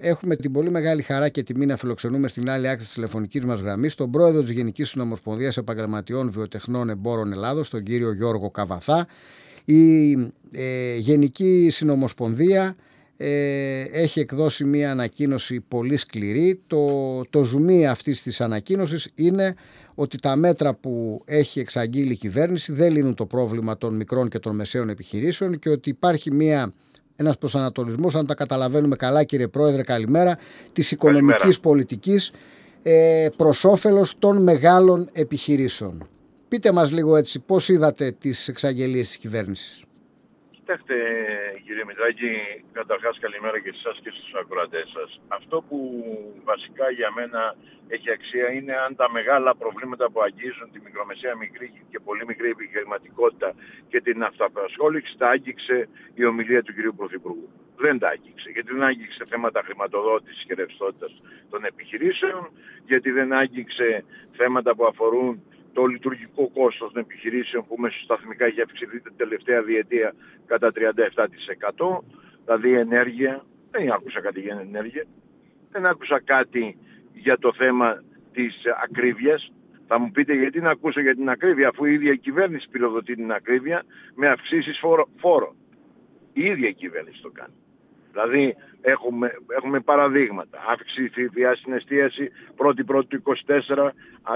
έχουμε την πολύ μεγάλη χαρά και τιμή να φιλοξενούμε στην άλλη άκρη της τηλεφωνικής μας γραμμής τον πρόεδρο της Γενικής Συνομοσπονδίας Επαγγελματιών Βιοτεχνών Εμπόρων Ελλάδος, τον κύριο Γιώργο Καβαθά. Η Γενική Συνομοσπονδία έχει εκδώσει μία ανακοίνωση πολύ σκληρή. Το ζουμί αυτής της ανακοίνωσης είναι ότι τα μέτρα που έχει εξαγγείλει η κυβέρνηση δεν λύνουν το πρόβλημα των μικρών και των μεσαίων επιχειρήσεων και ότι υπάρχει ένας προσανατολισμός, αν τα καταλαβαίνουμε καλά, κύριε Πρόεδρε, καλημέρα, της οικονομικής πολιτικής προς όφελος των μεγάλων επιχειρήσεων. Πείτε μας λίγο έτσι πώς είδατε τις εξαγγελίες της κυβέρνησης. Κοιτάξτε, κύριε Μητράκη, καταρχάς καλημέρα και σε εσάς και στους ακροατές σας. Αυτό που βασικά για μένα έχει αξία είναι αν τα μεγάλα προβλήματα που αγγίζουν τη μικρομεσαία, μικρή και πολύ μικρή επιχειρηματικότητα και την αυτοαπασχόληση τα άγγιξε η ομιλία του κυρίου Πρωθυπουργού. Δεν τα άγγιξε. Γιατί δεν άγγιξε θέματα χρηματοδότησης και ρευστότητας των επιχειρήσεων, γιατί δεν άγγιξε θέματα που αφορούν το λειτουργικό κόστος των επιχειρήσεων που μεσοσταθμικά έχει αυξηθεί την τελευταία διετία κατά 37%. Δηλαδή ενέργεια, δεν άκουσα κάτι για ενέργεια, δεν άκουσα κάτι για το θέμα της ακρίβειας. Θα μου πείτε γιατί να ακούσω για την ακρίβεια, αφού η ίδια η κυβέρνηση πυροδοτεί την ακρίβεια με αυξήσεις φόρων. Η ίδια η κυβέρνηση το κάνει. Δηλαδή έχουμε παραδείγματα. Αύξηση ΦΠΑ στην εστίαση 1η του 24,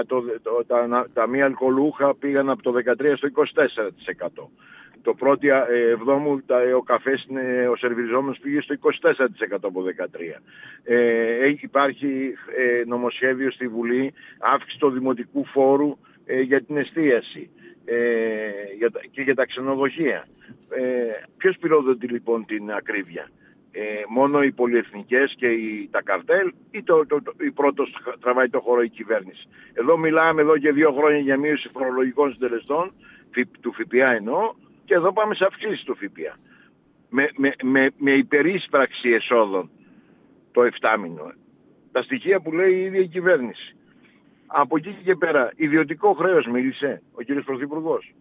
τα μη αλκοολούχα πήγαν από το 13% στο 24%. Το 1η Εβδόμου ο καφές, ο σερβιριζόμενος πήγε στο 24% από 13%. Υπάρχει νομοσχέδιο στη Βουλή αύξηση του δημοτικού φόρου για την εστίαση και για τα ξενοδοχεία. Ποιος πυροδοτεί λοιπόν την ακρίβεια? Μόνο οι πολυεθνικές και τα καρτέλ ή η πρώτος τραβάει το χώρο η κυβέρνηση? Εδώ μιλάμε εδώ και 2 χρόνια για μείωση φορολογικών συντελεστών, του ΦΠΑ εννοώ, και εδώ πάμε σε αυξήσεις του ΦΠΑ. Με υπερίσπραξη εσόδων το 7 μήνο. Τα στοιχεία που λέει η ίδια η κυβέρνηση. Από εκεί και πέρα, ιδιωτικό χρέος μίλησε ο κ. Πρωθυπουργός.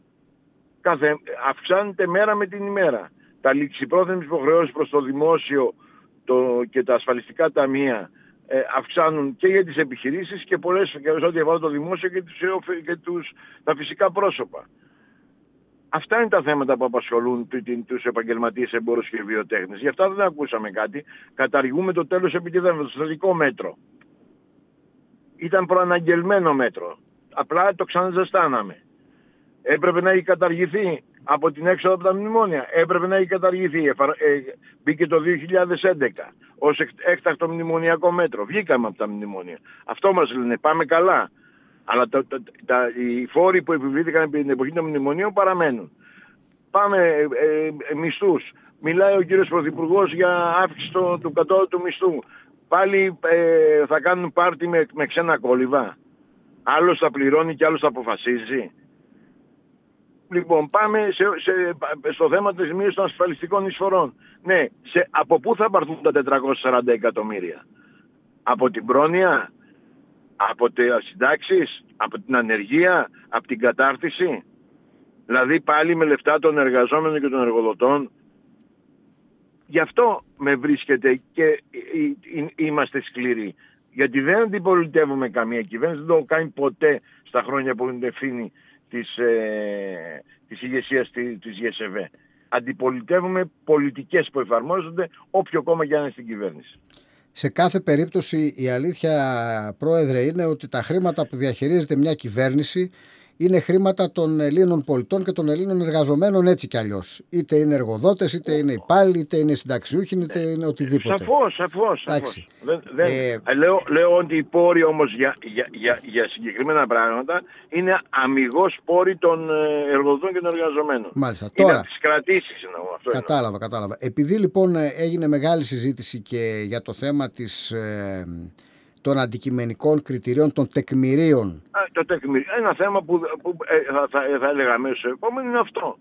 Αυξάνεται μέρα με την ημέρα. Τα ληξιπρόθεσμες υποχρεώσεις προς το δημόσιο και τα ασφαλιστικά ταμεία αυξάνουν και για τις επιχειρήσεις και πολλές και ό,τι αφορά το δημόσιο και τα φυσικά πρόσωπα. Αυτά είναι τα θέματα που απασχολούν τους επαγγελματίες εμπόρους και βιοτέχνες. Γι' αυτά δεν ακούσαμε κάτι. Καταργούμε το τέλος επικεντρώνοντας, το θετικό μέτρο. Ήταν προαναγγελμένο μέτρο. Απλά το ξαναζεστάναμε. Έπρεπε να έχει καταργηθεί από την έξοδο από τα μνημόνια. Έπρεπε να έχει καταργηθεί. Μπήκε το 2011 ως έκτακτο μνημονιακό μέτρο. Βγήκαμε από τα μνημόνια. Αυτό μας λένε. Πάμε καλά. Αλλά οι φόροι που επιβλήθηκαν την εποχή των μνημονίων παραμένουν. Πάμε μισθούς. Μιλάει ο κύριος Πρωθυπουργός για αύξηση του κατώτατου μισθού. Πάλι θα κάνουν πάρτι με ξένα κόλληβα. Άλλος θα πληρώνει και άλλος θα αποφασίζει. Λοιπόν, πάμε στο θέμα της μείωσης των ασφαλιστικών εισφορών. Ναι, από πού θα πάρθουν τα 440 εκατομμύρια? Από την πρόνοια, από τις συντάξεις, από την ανεργία, από την κατάρτιση? Δηλαδή πάλι με λεφτά των εργαζόμενων και των εργοδοτών. Γι' αυτό με βρίσκεται και είμαστε σκληροί. Γιατί δεν αντιπολιτεύουμε καμία κυβέρνηση, δεν το κάνει ποτέ στα χρόνια που είναι ευθύνη της ηγεσίας της ΓΕΣΕΒ. Αντιπολιτεύουμε πολιτικές που εφαρμόζονται όποιο κόμμα και αν είναι στην κυβέρνηση. Σε κάθε περίπτωση η αλήθεια, Πρόεδρε, είναι ότι τα χρήματα που διαχειρίζεται μια κυβέρνηση είναι χρήματα των Ελλήνων πολιτών και των Ελλήνων εργαζομένων έτσι κι αλλιώς. Είτε είναι εργοδότες, είτε είναι υπάλληλοι, είτε είναι συνταξιούχοι, είτε είναι οτιδήποτε. Σαφώς. Λέω ότι οι πόροι όμως για συγκεκριμένα πράγματα είναι αμιγώς πόροι των εργοδοτών και των εργαζομένων. Μάλιστα. Είναι Τώρα, από τις κρατήσεις εννοώ. Κατάλαβα. Επειδή λοιπόν έγινε μεγάλη συζήτηση και για το θέμα των αντικειμενικών κριτηρίων, των τεκμηρίων. Το τεκμήριο. Ένα θέμα που θα έλεγα αμέσως επόμενο είναι αυτό.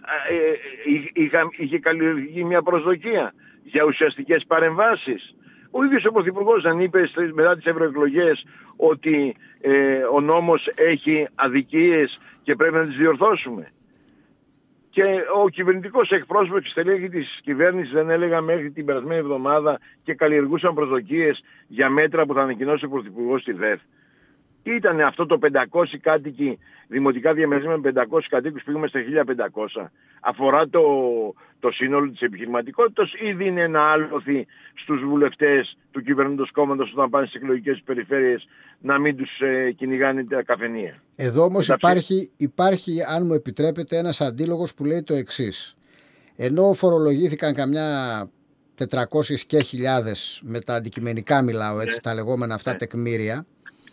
Είχε καλλιεργηθεί μια προσδοκία για ουσιαστικές παρεμβάσεις. Ο ίδιος ο Πρωθυπουργός δεν είπε μετά τις ευρωεκλογές ότι ο νόμος έχει αδικίες και πρέπει να τις διορθώσουμε? Και ο κυβερνητικός εκπρόσωπος και στελέχη της κυβέρνησης δεν έλεγα μέχρι την περασμένη εβδομάδα και καλλιεργούσαν προσδοκίες για μέτρα που θα ανακοινώσει ο Πρωθυπουργός στη ΔΕΘ. Τι ήταν αυτό το 500 κάτοικοι, δημοτικά διαμερίσματα με 500 κατοίκους, πήγαμε στα 1500. Αφορά το σύνολο της επιχειρηματικότητας ή δίνει ένα άλοθη στους βουλευτές του κυβερνητικού κόμματος όταν πάνε στις εκλογικές περιφέρειες να μην τους κυνηγάνε τα καφενεία. Εδώ όμως υπάρχει, αν μου επιτρέπετε, ένας αντίλογος που λέει το εξής. Ενώ φορολογήθηκαν καμιά 400 και χιλιάδες, με τα αντικειμενικά μιλάω έτσι, τα λεγόμενα αυτά τεκμήρια,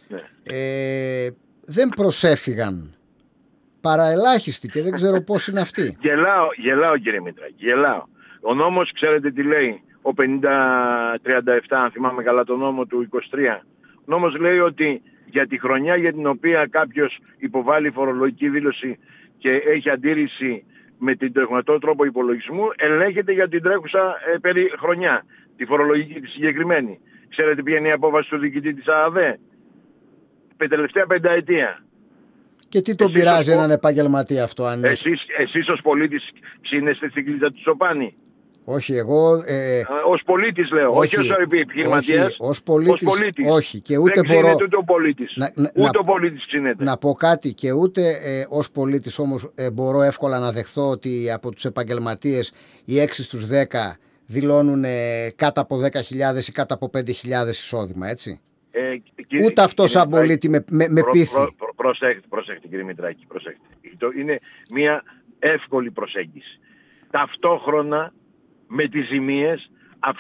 δεν προσέφυγαν, παραελάχιστοι, και δεν ξέρω πώς είναι αυτοί. Γελάω κύριε Μητράκη, γελάω. Ο νόμος ξέρετε τι λέει, ο 5037, αν θυμάμαι καλά το νόμο του 23. Ο νόμος λέει ότι για τη χρονιά για την οποία κάποιος υποβάλλει φορολογική δήλωση και έχει αντίρρηση με την τεχνητό τρόπο υπολογισμού, ελέγχεται για την τρέχουσα χρονιά, τη φορολογική τη συγκεκριμένη. Ξέρετε ποια είναι η απόφαση του διοικητή της ΑΑΔΕ? Τελευταία πενταετία. Και τι τον πειράζει έναν επαγγελματία αυτό? Αν εσείς ως πολίτης ψήνεστε στην κλίτσα του Τσοπάνη? Όχι, εγώ... ως πολίτης λέω, όχι ως επιχειρηματίας. Ως πολίτης, όχι. Και ούτε δεν ξύνεται ούτε ο πολίτης. Ούτε ο πολίτης ξύνεται. Να πω κάτι, και ούτε ως πολίτης όμως μπορώ εύκολα να δεχθώ ότι από τους επαγγελματίες οι 6 στους 10 δηλώνουν κάτω από 10.000 ή κάτω από 5.000 εισόδημα, έτσι. Ούτε αυτό σαν πολίτη με πείθει. Προσέχτε κύριε Μητράκη, προσέχτε. Είναι μια εύκολη προσέγγιση. Ταυτόχρονα με τις ζημίες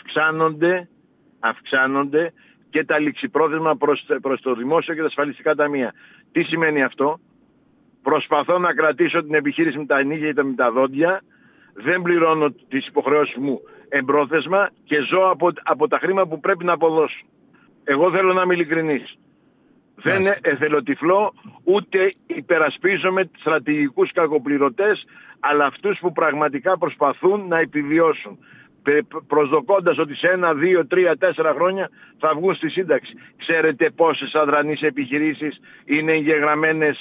αυξάνονται και τα ληξιπρόθεσμα προς το δημόσιο και τα ασφαλιστικά ταμεία. Τι σημαίνει αυτό? Προσπαθώ να κρατήσω την επιχείρηση με τα νύχια και με τα δόντια, δεν πληρώνω τις υποχρεώσεις μου εμπρόθεσμα και ζω από τα χρήματα που πρέπει να αποδώσω. Εγώ θέλω να είμαι ειλικρινής. Δεν εθελοτυφλώ, ούτε υπερασπίζομαι στρατηγικούς κακοπληρωτές, αλλά αυτούς που πραγματικά προσπαθούν να επιβιώσουν, προσδοκώντας ότι σε 1, 2, 3, 4 χρόνια θα βγουν στη σύνταξη. Ξέρετε πόσες αδρανείς επιχειρήσεις είναι εγγεγραμμένες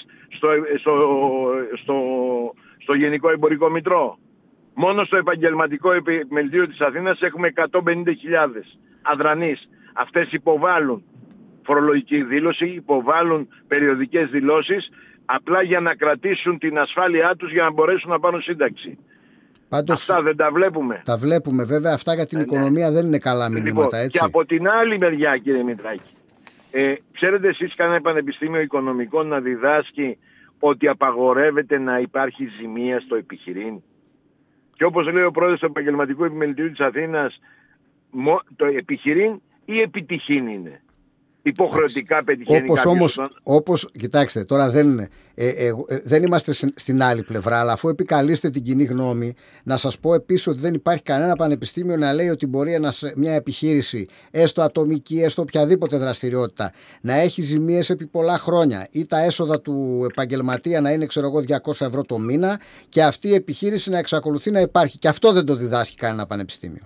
στο Γενικό Εμπορικό Μητρό? Μόνο στο Επαγγελματικό Επιμελητήριο της Αθήνας έχουμε 150.000 αδρανείς. Αυτές υποβάλλουν φορολογική δήλωση, υποβάλλουν περιοδικές δηλώσεις, απλά για να κρατήσουν την ασφάλειά τους για να μπορέσουν να πάρουν σύνταξη. Πάντως, αυτά δεν τα βλέπουμε? Τα βλέπουμε βέβαια, αυτά για την οικονομία δεν είναι καλά μηνύματα, έτσι. Και από την άλλη μεριά κύριε Μητράκη, ξέρετε εσείς κανένα πανεπιστήμιο οικονομικών να διδάσκει ότι απαγορεύεται να υπάρχει ζημία στο επιχειρήν? Και όπως λέει ο πρόεδρος του Επαγγελματικού Επιμελητηρίου της Αθήνας, το επιχειρήν ή επιτυχήν είναι? Υποχρεωτικά πετυχαίνει κάποιος. Όπως, κοιτάξτε, τώρα δεν είμαστε στην άλλη πλευρά, αλλά αφού επικαλείστε την κοινή γνώμη, να σας πω επίσης ότι δεν υπάρχει κανένα πανεπιστήμιο να λέει ότι μπορεί μια επιχείρηση, έστω ατομική, έστω οποιαδήποτε δραστηριότητα, να έχει ζημίες επί πολλά χρόνια ή τα έσοδα του επαγγελματία να είναι, ξέρω εγώ, 200 ευρώ το μήνα και αυτή η επιχείρηση να εξακολουθεί να υπάρχει. Και αυτό δεν το διδάσκει κανένα πανεπιστήμιο.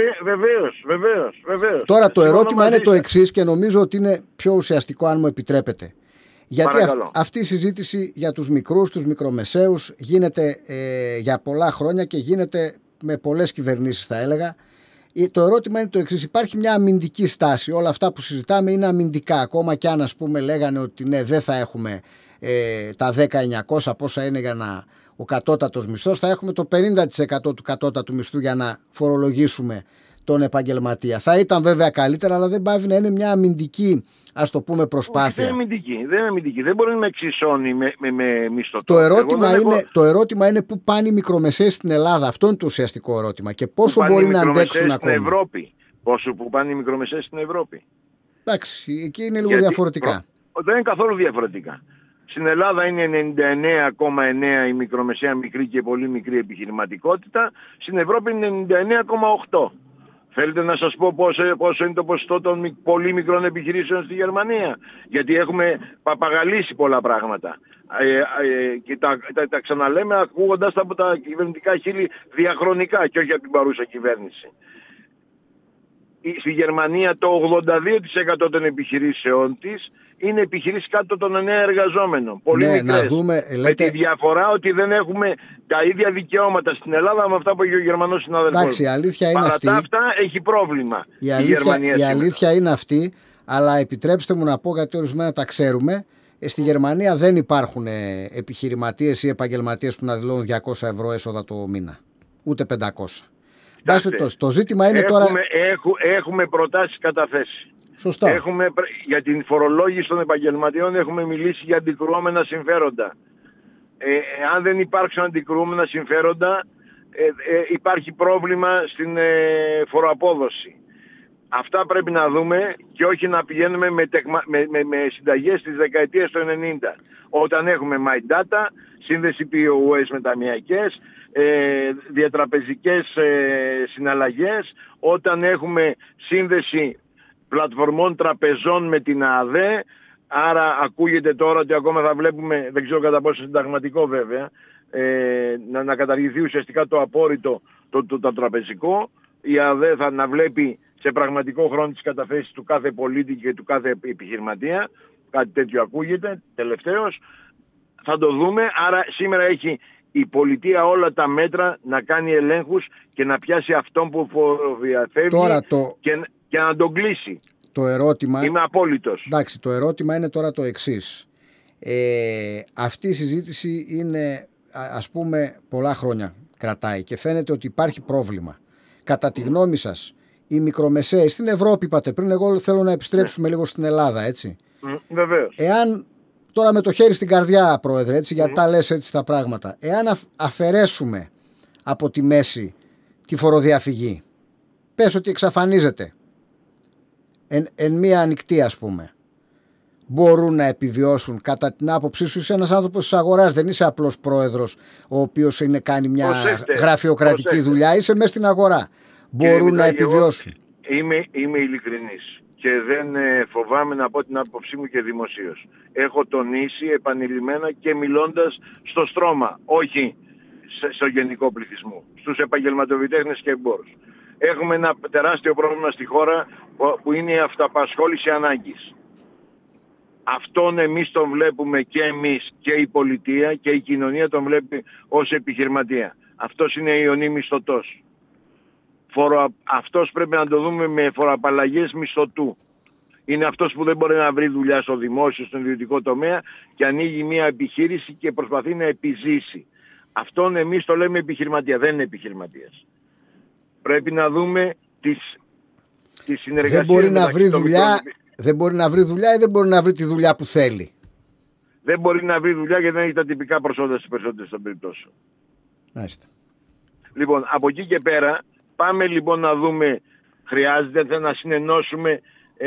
Βεβαίως. Τώρα το ερώτημα είναι το εξής, και νομίζω ότι είναι πιο ουσιαστικό, αν μου επιτρέπετε. Γιατί αυτή η συζήτηση για τους μικρούς, τους μικρομεσαίους γίνεται για πολλά χρόνια και γίνεται με πολλές κυβερνήσεις, θα έλεγα. Το ερώτημα είναι το εξής: υπάρχει μια αμυντική στάση. Όλα αυτά που συζητάμε είναι αμυντικά. Ακόμα και αν, ας πούμε, λέγανε ότι ναι, δεν θα έχουμε τα 10.900 πόσα είναι για ο κατώτατος μισθός, θα έχουμε το 50% του κατώτατου μισθού για να φορολογήσουμε τον επαγγελματία. Θα ήταν βέβαια καλύτερα, αλλά δεν πάβει να είναι μια αμυντική, ας το πούμε, προσπάθεια. Δεν είναι αμυντική. Δεν μπορεί να με εξισώνει με μισθωτό. Το ερώτημα είναι πού πάνε οι μικρομεσαίες στην Ελλάδα. Αυτό είναι το ουσιαστικό ερώτημα. Και πόσο μπορεί να αντέξουν ακόμα. Πού πάνε οι μικρομεσαίες στην Ευρώπη? Εντάξει, εκεί είναι λίγο διαφορετικά. Δεν είναι καθόλου διαφορετικά. Στην Ελλάδα είναι 99,9 η μικρομεσαία μικρή και πολύ μικρή επιχειρηματικότητα. Στην Ευρώπη είναι 99,8. Θέλετε να σας πω πόσο είναι το ποσοστό των πολύ μικρών επιχειρήσεων στη Γερμανία? Γιατί έχουμε παπαγαλίσει πολλά πράγματα. Και τα ξαναλέμε ακούγοντας τα από τα κυβερνητικά χείλη διαχρονικά και όχι από την παρούσα κυβέρνηση. 99,8 η μικρομεσαία επιχειρηματικότητα στην Ευρώπη, 99,9 η μικρή και πολύ μικρή επιχειρηματικότητα στην Ευρώπη. Θέλετε να σας πω πόσο είναι το ποσοστό των πολύ μικρών επιχειρήσεων στη Γερμανία? Γιατί έχουμε παπαγαλίσει πολλά πράγματα. Και τα ξαναλέμε ακούγοντας τα από τα κυβερνητικά χείλη διαχρονικά και όχι από την παρούσα κυβέρνηση. στη Γερμανία το 82% των επιχειρήσεών της είναι επιχειρήσεις κάτω των 9 εργαζόμενων. Πολύ μικρές. Να δούμε, με τη διαφορά ότι δεν έχουμε τα ίδια δικαιώματα στην Ελλάδα με αυτά που έχει ο Γερμανός συναδελφός. Εντάξει, η αλήθεια είναι αυτή. Παρά τα αυτά έχει πρόβλημα η αλήθεια είναι αυτή, αλλά επιτρέψτε μου να πω, γιατί ορισμένα τα ξέρουμε. Στη Γερμανία δεν υπάρχουν επιχειρηματίες ή επαγγελματίες που να δηλώνουν 200 ευρώ έσοδα το μήνα. Ούτε 500. Το ζήτημα είναι τώρα... Έχουμε προτάσεις καταθέσει. Σωστό. Για την φορολόγηση των επαγγελματιών έχουμε μιλήσει για αντικρουόμενα συμφέροντα. Αν δεν υπάρξουν αντικρουόμενα συμφέροντα, υπάρχει πρόβλημα στην φοροαπόδοση. Αυτά πρέπει να δούμε και όχι να πηγαίνουμε με συνταγές της δεκαετίας του 90. Όταν έχουμε My Data, σύνδεση POS με ταμιακές, διατραπεζικές συναλλαγές, όταν έχουμε σύνδεση πλατφορμών τραπεζών με την ΑΔΕ, άρα ακούγεται τώρα ότι ακόμα θα βλέπουμε, δεν ξέρω κατά πόσο συνταγματικό βέβαια, να καταργηθεί ουσιαστικά το απόρριτο το τραπεζικό, η ΑΔΕ θα να βλέπει σε πραγματικό χρόνο τις καταθέσεις του κάθε πολίτη και του κάθε επιχειρηματία, κάτι τέτοιο ακούγεται τελευταίως, θα το δούμε, άρα σήμερα έχει η πολιτεία όλα τα μέτρα να κάνει ελέγχους και να πιάσει αυτόν που φοροδιαφεύγει και να τον κλείσει. Το ερώτημα, είμαι απόλυτος. Εντάξει, το ερώτημα είναι τώρα το εξής. Αυτή η συζήτηση είναι, ας πούμε, πολλά χρόνια κρατάει και φαίνεται ότι υπάρχει πρόβλημα. Κατά τη γνώμη σας, οι μικρομεσαίες στην Ευρώπη, είπατε πριν, εγώ θέλω να επιστρέψουμε λίγο στην Ελλάδα, έτσι. Βεβαίως. Εάν, τώρα με το χέρι στην καρδιά, Πρόεδρε, έτσι, γιατί τα λες έτσι τα πράγματα, εάν αφαιρέσουμε από τη μέση τη φοροδιαφυγή, πες ότι εξαφανίζεται, εν μία ανοιχτή, ας πούμε, μπορούν να επιβιώσουν κατά την άποψή σου? Είσαι ένας άνθρωπος της αγοράς, δεν είσαι απλός πρόεδρος ο οποίος κάνει μια γραφειοκρατική δουλειά, είσαι μέσα στην αγορά. Μπορούν να επιβιώσουν? Είμαι ειλικρινής και δεν φοβάμαι να πω την άποψή μου και δημοσίως. Έχω τονίσει επανειλημμένα και μιλώντας στο στρώμα, όχι στο γενικό πληθυσμό, στους επαγγελματοβιτέχνες και εμπόρους. Έχουμε ένα τεράστιο πρόβλημα στη χώρα που είναι η αυταπασχόληση ανάγκης. Αυτόν εμείς τον βλέπουμε και εμείς και η πολιτεία και η κοινωνία τον βλέπει ως επιχειρηματία. Αυτός είναι ιονή μισθωτός. Αυτός πρέπει να το δούμε με φοροαπαλλαγές μισθωτού. Είναι αυτός που δεν μπορεί να βρει δουλειά στο δημόσιο, στον ιδιωτικό τομέα και ανοίγει μια επιχείρηση και προσπαθεί να επιζήσει. Αυτόν εμείς το λέμε επιχειρηματία, δεν είναι επιχειρηματίας. Πρέπει να δούμε τις συνεργασίες. Δεν μπορεί να βρει δουλειά. Δεν μπορεί να βρει δουλειά ή δεν μπορεί να βρει τη δουλειά που θέλει? Δεν μπορεί να βρει δουλειά γιατί δεν έχει τα τυπικά προσόντα στις περισσότερες των περιπτώσεων. Μάλιστα. Λοιπόν, από εκεί και πέρα πάμε λοιπόν να δούμε, χρειάζεται να συνενώσουμε,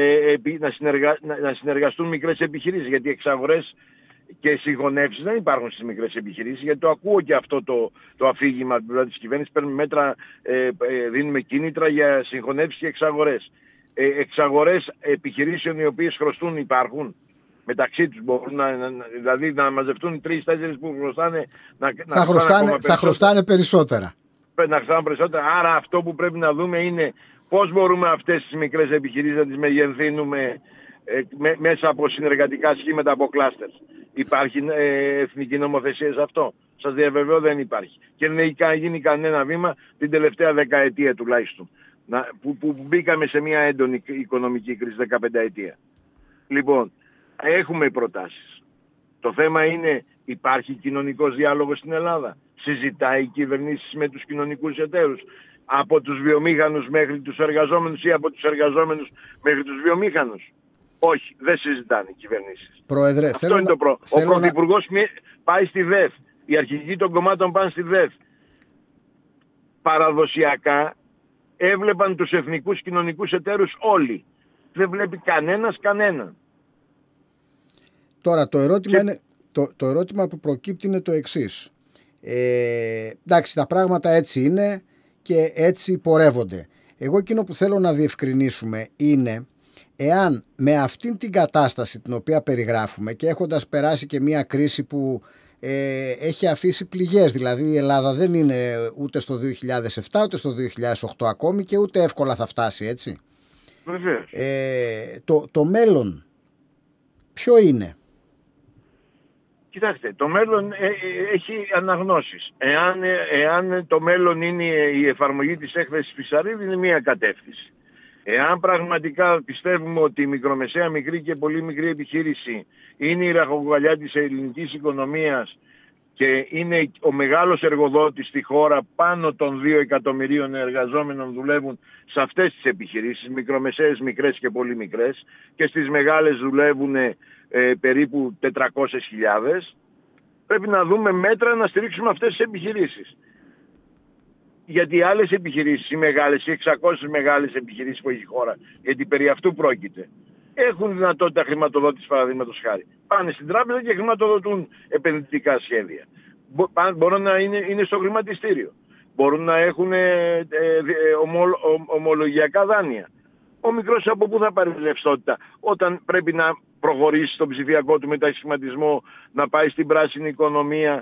να συνεργαστούν μικρές επιχειρήσεις, γιατί εξαγορές και συγχωνεύσεις δεν υπάρχουν στις μικρές επιχειρήσεις, γιατί το ακούω και αυτό το αφήγημα της κυβέρνησης, παίρνουμε μέτρα, δίνουμε κίνητρα για συγχωνεύσεις και εξαγορές. Εξαγορές επιχειρήσεων οι οποίες χρωστούν υπάρχουν μεταξύ τους, μπορούν δηλαδή να μαζευτούν 3-4 που χρωστάνε θα χρωστάνε περισσότερα. Να χρωστάνε περισσότερα. Άρα αυτό που πρέπει να δούμε είναι πώς μπορούμε αυτές τις μικρές επιχειρήσεις να τις μεγενθύνουμε μέσα από συνεργατικά σχήματα, από κλάστερ. Υπάρχει εθνική νομοθεσία σε αυτό? Σας διαβεβαιώ δεν υπάρχει. Και δεν έχει γίνει κανένα βήμα την τελευταία δεκαετία τουλάχιστον. Που μπήκαμε σε μια έντονη οικονομική κρίση 15 ετία. Λοιπόν, έχουμε προτάσεις. Το θέμα είναι, υπάρχει κοινωνικός διάλογος στην Ελλάδα? Συζητάει η κυβερνήση με τους κοινωνικούς εταίρους? Από τους βιομήχανους μέχρι τους εργαζόμενους ή από τους εργαζόμενους μέχρι τους βιομήχανους? Όχι, δεν συζητάνε οι κυβερνήσεις. Πρόεδρε, αυτό είναι το πρόβλημα. Ο Πρωθυπουργός πάει στη ΔΕΘ. Οι αρχηγοί των κομμάτων πάνε στη ΔΕΘ. Παραδοσιακά έβλεπαν τους εθνικούς κοινωνικούς εταίρους όλοι. Δεν βλέπει κανέναν. Τώρα το ερώτημα, το ερώτημα που προκύπτει είναι το εξής. Εντάξει, τα πράγματα έτσι είναι και έτσι πορεύονται. Εγώ εκείνο που θέλω να διευκρινίσουμε είναι εάν με αυτήν την κατάσταση την οποία περιγράφουμε και έχοντας περάσει και μια κρίση που έχει αφήσει πληγές, δηλαδή η Ελλάδα δεν είναι ούτε στο 2007 ούτε στο 2008 ακόμη και ούτε εύκολα θα φτάσει, έτσι. Βεβαίως. Το μέλλον ποιο είναι? Κοιτάξτε, το μέλλον έχει αναγνώσεις. Εάν το μέλλον είναι η εφαρμογή της έκθεσης Πισαρίδη, είναι μία κατεύθυνση. Εάν πραγματικά πιστεύουμε ότι η μικρομεσαία, μικρή και πολύ μικρή επιχείρηση είναι η ραχοκοκαλιά της ελληνικής οικονομίας και είναι ο μεγάλος εργοδότης στη χώρα, πάνω των 2 εκατομμυρίων εργαζόμενων δουλεύουν σε αυτές τις επιχειρήσεις, μικρομεσαίες, μικρές και πολύ μικρές, και στις μεγάλες δουλεύουν περίπου 400.000, πρέπει να δούμε μέτρα να στηρίξουμε αυτές τις επιχειρήσεις. Γιατί άλλες επιχειρήσεις, οι μεγάλες, οι 600 μεγάλες επιχειρήσεις που έχει η χώρα, γιατί περί αυτού πρόκειται, έχουν δυνατότητα χρηματοδότησης, παραδείγματος χάρη. Πάνε στην τράπεζα και χρηματοδοτούν επενδυτικά σχέδια. Μπορούν να είναι στο χρηματιστήριο. Μπορούν να έχουν ομολογιακά δάνεια. Ο μικρός από πού θα πάρει ρευστότητα όταν πρέπει να προχωρήσει στον ψηφιακό του μετασχηματισμό, να πάει στην πράσινη οικονομία,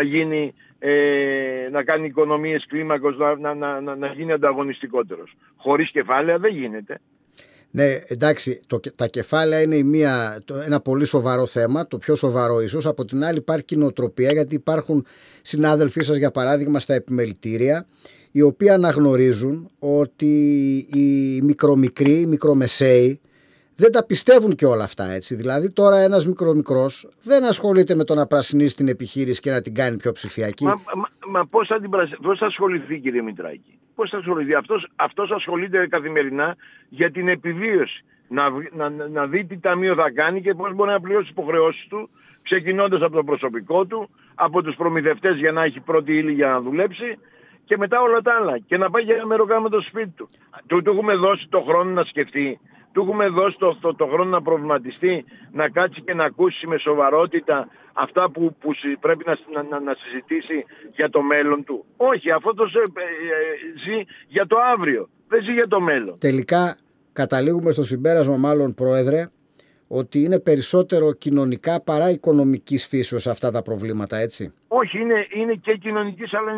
να κάνει οικονομίες κλίμακος, να γίνει ανταγωνιστικότερος. Χωρίς κεφάλαια δεν γίνεται. Ναι, εντάξει, τα κεφάλαια είναι ένα πολύ σοβαρό θέμα, το πιο σοβαρό ίσως. Από την άλλη υπάρχει νοοτροπία, γιατί υπάρχουν συνάδελφοί σας, για παράδειγμα, στα επιμελητήρια, οι οποίοι αναγνωρίζουν ότι οι μικρομικροί, οι μικρομεσαίοι δεν τα πιστεύουν και όλα αυτά, έτσι. Δηλαδή τώρα ένας μικρός δεν ασχολείται με το να πρασινίσει την επιχείρηση και να την κάνει πιο ψηφιακή. Μα πώς θα ασχοληθεί, κύριε Μητράκη? Πώς θα ασχοληθεί? Αυτός ασχολείται καθημερινά για την επιβίωση. Να δει τι ταμείο θα κάνει και πώς μπορεί να πληρώσει τις υποχρεώσεις του, ξεκινώντας από το προσωπικό του, από τους προμηθευτές για να έχει πρώτη ύλη για να δουλέψει, και μετά όλα τα άλλα. Και να πάει για ένα μεροκάμα το σπίτι του. Του έχουμε δώσει το χρόνο να σκεφτεί. Του έχουμε δώσει το χρόνο να προβληματιστεί, να κάτσει και να ακούσει με σοβαρότητα αυτά που πρέπει να συζητήσει για το μέλλον του. Όχι, αυτό ζει για το αύριο, δεν ζει για το μέλλον. Τελικά καταλήγουμε στο συμπέρασμα, μάλλον, Πρόεδρε, ότι είναι περισσότερο κοινωνικά παρά οικονομικής φύσεως αυτά τα προβλήματα, έτσι? Όχι, είναι και κοινωνικής, αλλά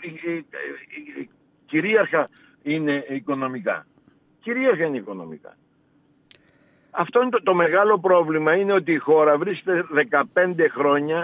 κυρίαρχα είναι οικονομικά. Κυρίαρχα είναι οικονομικά. Αυτό είναι το μεγάλο πρόβλημα, είναι ότι η χώρα βρίσκεται 15 χρόνια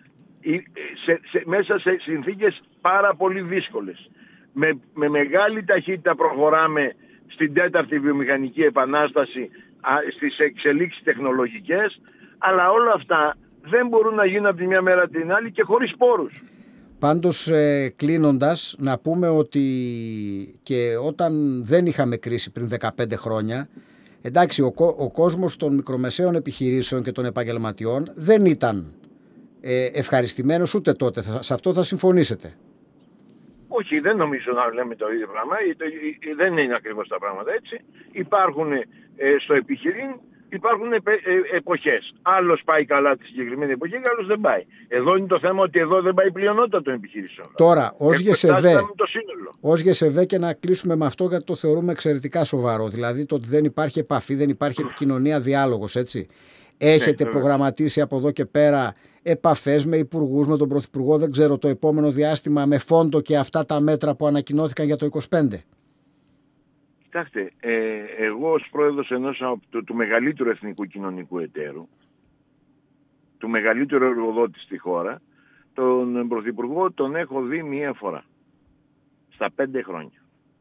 μέσα σε συνθήκες πάρα πολύ δύσκολες. Με μεγάλη ταχύτητα προχωράμε στην 4η βιομηχανική επανάσταση, στις εξελίξεις τεχνολογικές, αλλά όλα αυτά δεν μπορούν να γίνουν από τη μια μέρα την άλλη και χωρίς πόρους. Πάντως, κλείνοντας, να πούμε ότι και όταν δεν είχαμε κρίση πριν 15 χρόνια, εντάξει, ο κόσμος των μικρομεσαίων επιχειρήσεων και των επαγγελματιών δεν ήταν ευχαριστημένος ούτε τότε. Σε αυτό θα συμφωνήσετε? Όχι, δεν νομίζω να λέμε το ίδιο πράγμα. Δεν είναι ακριβώς τα πράγματα έτσι. Υπάρχουν στο επιχειρήν, υπάρχουν εποχές. Άλλος πάει καλά τη συγκεκριμένη εποχή και άλλος δεν πάει. Εδώ είναι το θέμα, ότι εδώ δεν πάει η πλειονότητα των επιχειρήσεων. Τώρα, ως ΓΕΣΕΒΕ, και να κλείσουμε με αυτό, γιατί το θεωρούμε εξαιρετικά σοβαρό. Δηλαδή το ότι δεν υπάρχει επαφή, δεν υπάρχει επικοινωνία, διάλογος, έτσι. Έχετε προγραμματίσει από εδώ και πέρα επαφές με υπουργούς, με τον Πρωθυπουργό, δεν ξέρω, το επόμενο διάστημα, με φόντο και αυτά τα μέτρα που ανακοινώθηκαν για το 25? Κοιτάξτε, εγώ ως πρόεδρος του μεγαλύτερου εθνικού κοινωνικού εταίρου, του μεγαλύτερου εργοδότη στη χώρα, τον Πρωθυπουργό τον έχω δει μία φορά στα 5 χρόνια.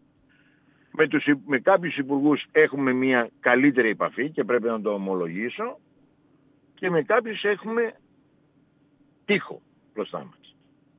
Με κάποιους υπουργούς έχουμε μία καλύτερη επαφή και πρέπει να το ομολογήσω, και με κάποιους έχουμε τείχο μπροστά μας.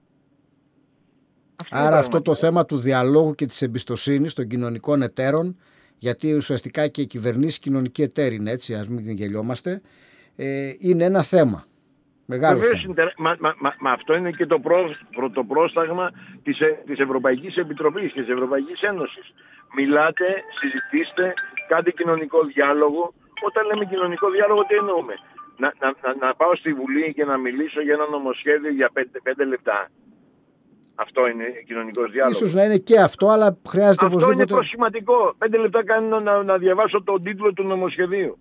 Άρα αυτό το θέμα του διαλόγου και της εμπιστοσύνης των κοινωνικών εταίρων, γιατί ουσιαστικά και οι κυβερνήσεις κοινωνικοί εταίροι είναι, έτσι, ας μην γελιόμαστε, είναι ένα θέμα. Μεγάλο θέμα. Μα αυτό είναι και το πρωτοπρόσταγμα της Ευρωπαϊκής Επιτροπής και της Ευρωπαϊκής Ένωσης. Μιλάτε, συζητήστε, κάντε κοινωνικό διάλογο. Όταν λέμε κοινωνικό διάλογο, τι εννοούμε? Να πάω στη Βουλή και να μιλήσω για ένα νομοσχέδιο για 5 λεπτά. Αυτό είναι κοινωνικός διάλογος? Ίσως να είναι και αυτό, αλλά χρειάζεται οπωσδήποτε. Αυτό είναι προσχηματικό. 5 λεπτά κάνει να διαβάσω τον τίτλο του νομοσχεδίου.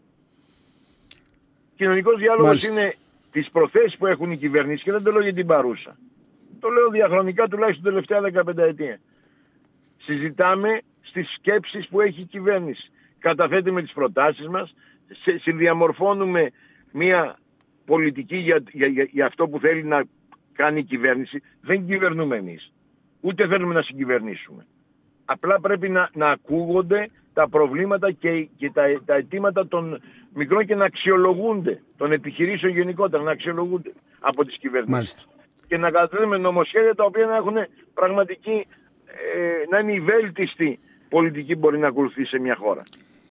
Κοινωνικός διάλογος είναι τις προθέσεις που έχουν οι κυβερνήσεις, και δεν το λέω για την παρούσα. Το λέω διαχρονικά, τουλάχιστον τελευταία 15 ετία. Συζητάμε στις σκέψεις που έχει η κυβέρνηση. καταθέτουμε τις προτάσεις μας, συνδιαμορφώνουμε μια πολιτική για αυτό που θέλει να κάνει η κυβέρνηση. Δεν κυβερνούμε εμείς, ούτε θέλουμε να συγκυβερνήσουμε. Απλά πρέπει να ακούγονται τα προβλήματα και τα αιτήματα των μικρών και να αξιολογούνται, των επιχειρήσεων γενικότερα, να αξιολογούνται από τις κυβερνήσεις. Μάλιστα. Και να καταθέτουμε νομοσχέδια τα οποία να έχουν πραγματική, να είναι η βέλτιστη πολιτική που μπορεί να ακολουθεί σε μια χώρα.